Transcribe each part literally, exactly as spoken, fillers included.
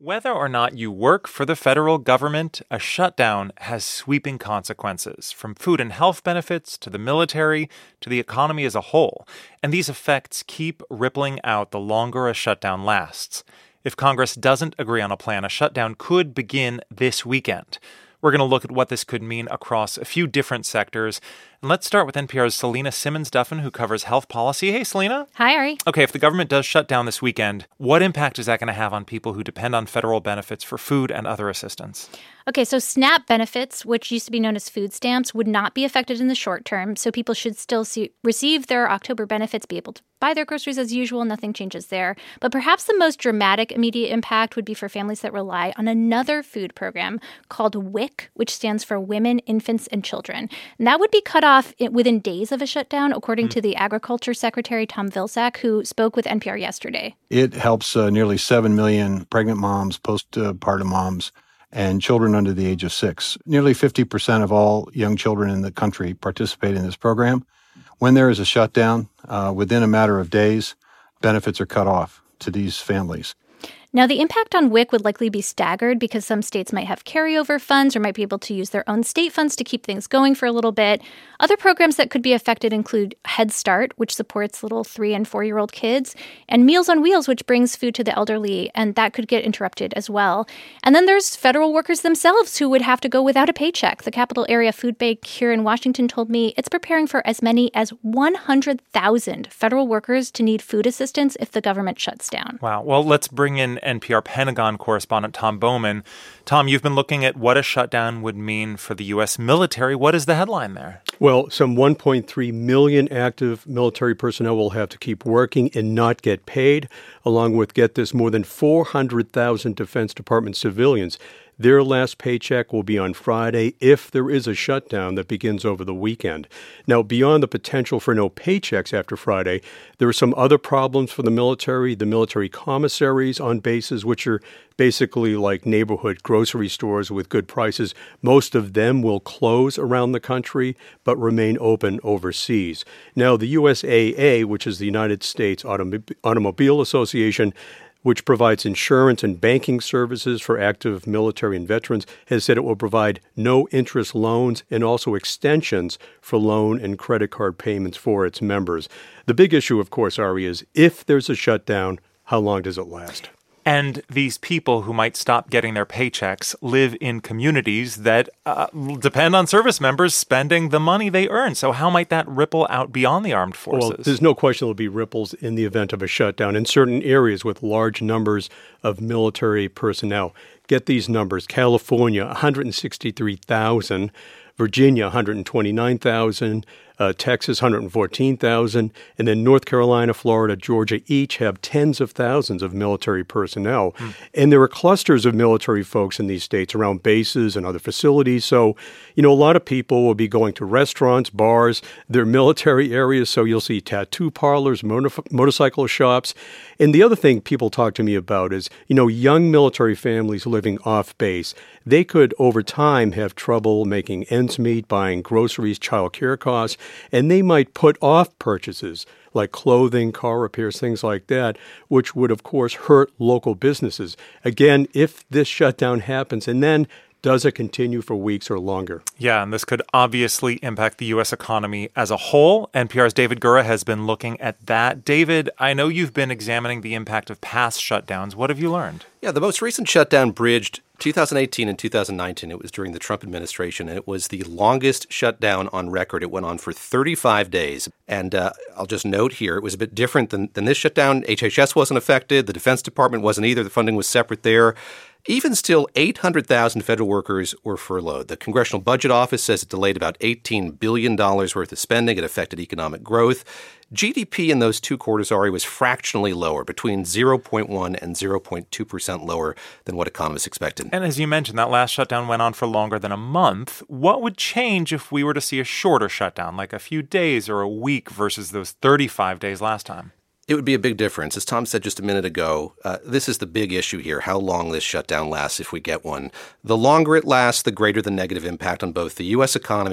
Whether or not you work for the federal government, a shutdown has sweeping consequences, from food and health benefits to the military to the economy as a whole. And these effects keep rippling out the longer a shutdown lasts. If Congress doesn't agree on a plan, a shutdown could begin this weekend. We're going to look at what this could mean across a few different sectors. And let's start with N P R's Selena Simmons-Duffin, who covers health policy. Hey, Selena. Hi, Ari. Okay, if the government does shut down this weekend, what impact is that going to have on people who depend on federal benefits for food and other assistance? Okay, so SNAP benefits, which used to be known as food stamps, would not be affected in the short term. So people should still see, receive their October benefits, be able to buy their groceries as usual. Nothing changes there. But perhaps the most dramatic immediate impact would be for families that rely on another food program called W I C, which stands for Women, Infants, and Children. And that would be cut off within days of a shutdown, according mm. to the Agriculture Secretary, Tom Vilsack, who spoke with N P R yesterday. It helps uh, nearly seven million pregnant moms, postpartum moms, and children under the age of six. Nearly fifty percent of all young children in the country participate in this program. When there is a shutdown, uh, within a matter of days, benefits are cut off to these families. Now, the impact on W I C would likely be staggered because some states might have carryover funds or might be able to use their own state funds to keep things going for a little bit. Other programs that could be affected include Head Start, which supports little three- and four-year-old kids, and Meals on Wheels, which brings food to the elderly, and that could get interrupted as well. And then there's federal workers themselves who would have to go without a paycheck. The Capital Area Food Bank here in Washington told me it's preparing for as many as one hundred thousand federal workers to need food assistance if the government shuts down. Wow. Well, let's bring in N P R Pentagon correspondent Tom Bowman. Tom, you've been looking at what a shutdown would mean for the U S military. What is the headline there? Well, some one point three million active military personnel will have to keep working and not get paid, along with, get this, more than four hundred thousand Defense Department civilians. Their last paycheck will be on Friday if there is a shutdown that begins over the weekend. Now, beyond the potential for no paychecks after Friday, there are some other problems for the military. The military commissaries on bases, which are basically like neighborhood grocery stores with good prices. Most of them will close around the country but remain open overseas. Now, the U S A A, which is the United States Autom- Automobile Association, which provides insurance and banking services for active military and veterans, has said it will provide no-interest loans and also extensions for loan and credit card payments for its members. The big issue, of course, Ari, is if there's a shutdown, how long does it last? And these people who might stop getting their paychecks live in communities that uh, depend on service members spending the money they earn. So how might that ripple out beyond the armed forces? Well, there's no question there'll be ripples in the event of a shutdown in certain areas with large numbers of military personnel. Get these numbers. California, one hundred sixty-three thousand. Virginia, one hundred twenty-nine thousand. Uh, Texas, one hundred fourteen thousand, and then North Carolina, Florida, Georgia each have tens of thousands of military personnel. Mm. And there are clusters of military folks in these states around bases and other facilities. So, you know, a lot of people will be going to restaurants, bars, their military areas. So you'll see tattoo parlors, motor- motorcycle shops. And the other thing people talk to me about is, you know, young military families living off base. They could, over time, have trouble making ends meet, buying groceries, child care costs. And they might put off purchases like clothing, car repairs, things like that, which would, of course, hurt local businesses. Again, if this shutdown happens, and then does it continue for weeks or longer? Yeah, and this could obviously impact the U S economy as a whole. N P R's David Gura has been looking at that. David, I know you've been examining the impact of past shutdowns. What have you learned? Yeah, the most recent shutdown bridged two thousand eighteen and two thousand nineteen. It was during the Trump administration, and it was the longest shutdown on record. It went on for thirty-five days. And uh, I'll just note here, it was a bit different than, than this shutdown. H H S wasn't affected. The Defense Department wasn't either. The funding was separate there. Even still, eight hundred thousand federal workers were furloughed. The Congressional Budget Office says it delayed about eighteen billion dollars worth of spending. It affected economic growth. G D P in those two quarters, Ari, was fractionally lower, between zero point one and zero point two percent lower than what economists expected. And as you mentioned, that last shutdown went on for longer than a month. What would change if we were to see a shorter shutdown, like a few days or a week versus those thirty-five days last time? It would be a big difference. As Tom said just a minute ago, uh, this is the big issue here, how long this shutdown lasts if we get one. The longer it lasts, the greater the negative impact on both the U S economy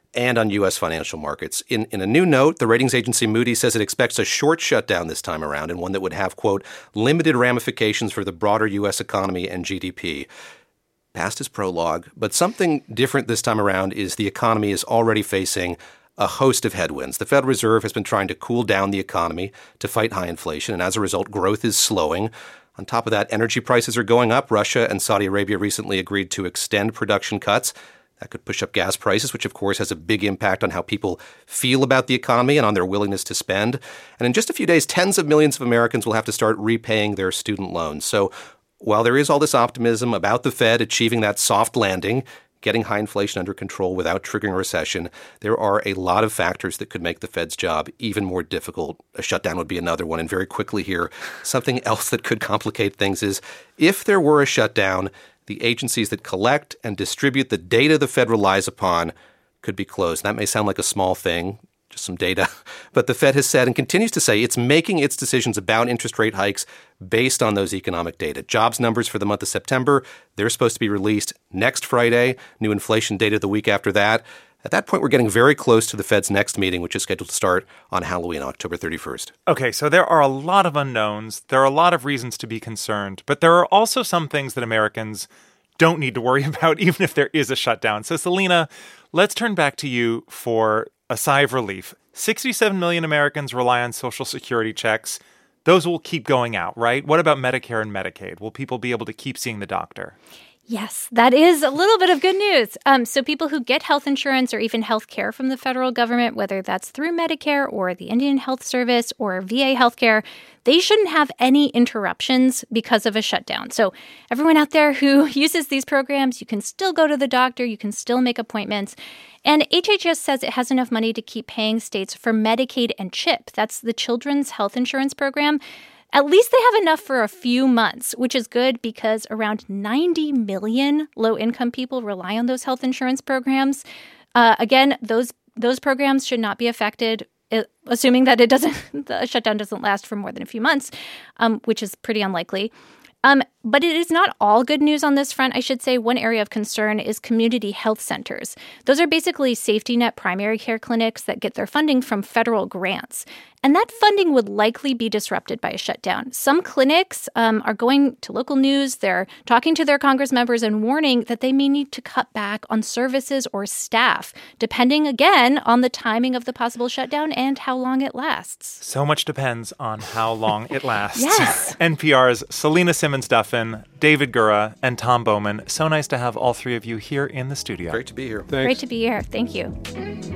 and on U S financial markets. In, in a new note, the ratings agency Moody's says it expects a short shutdown this time around, and one that would have, quote, limited ramifications for the broader U S economy and G D P. Past is prologue, but something different this time around is the economy is already facing a host of headwinds. The Federal Reserve has been trying to cool down the economy to fight high inflation, and as a result, growth is slowing. On top of that, energy prices are going up. Russia and Saudi Arabia recently agreed to extend production cuts. That could push up gas prices, which of course has a big impact on how people feel about the economy and on their willingness to spend. And in just a few days, tens of millions of Americans will have to start repaying their student loans. So while there is all this optimism about the Fed achieving that soft landing, getting high inflation under control without triggering a recession, there are a lot of factors that could make the Fed's job even more difficult. A shutdown would be another one. And very quickly here, something else that could complicate things is if there were a shutdown, the agencies that collect and distribute the data the Fed relies upon could be closed. That may sound like a small thing, just some data, but the Fed has said and continues to say it's making its decisions about interest rate hikes based on those economic data. Jobs numbers for the month of September, they're supposed to be released next Friday. New inflation data the week after that. At that point, we're getting very close to the Fed's next meeting, which is scheduled to start on Halloween, October thirty-first. Okay, so there are a lot of unknowns. There are a lot of reasons to be concerned, but there are also some things that Americans don't need to worry about, even if there is a shutdown. So, Selena, let's turn back to you for a sigh of relief. sixty-seven million Americans rely on Social Security checks. Those will keep going out, right? What about Medicare and Medicaid? Will people be able to keep seeing the doctor? Yes, that is a little bit of good news. Um, so people who get health insurance or even health care from the federal government, whether that's through Medicare or the Indian Health Service or V A healthcare, they shouldn't have any interruptions because of a shutdown. So everyone out there who uses these programs, you can still go to the doctor, you can still make appointments. And H H S says it has enough money to keep paying states for Medicaid and CHIP. That's the Children's Health Insurance Program. At least they have enough for a few months, which is good because around ninety million low-income people rely on those health insurance programs. Uh, again, those those programs should not be affected, it, assuming that it doesn't the shutdown doesn't last for more than a few months, um, which is pretty unlikely. Um, but it is not all good news on this front. I should say one area of concern is community health centers. Those are basically safety net primary care clinics that get their funding from federal grants. And that funding would likely be disrupted by a shutdown. Some clinics um, are going to local news. They're talking to their Congress members and warning that they may need to cut back on services or staff, depending, again, on the timing of the possible shutdown and how long it lasts. So much depends on how long it lasts. Yes. N P R's Selena Simmons-Duffin, David Gura, and Tom Bowman. So nice to have all three of you here in the studio. Great to be here. Thanks. Great to be here. Thank you.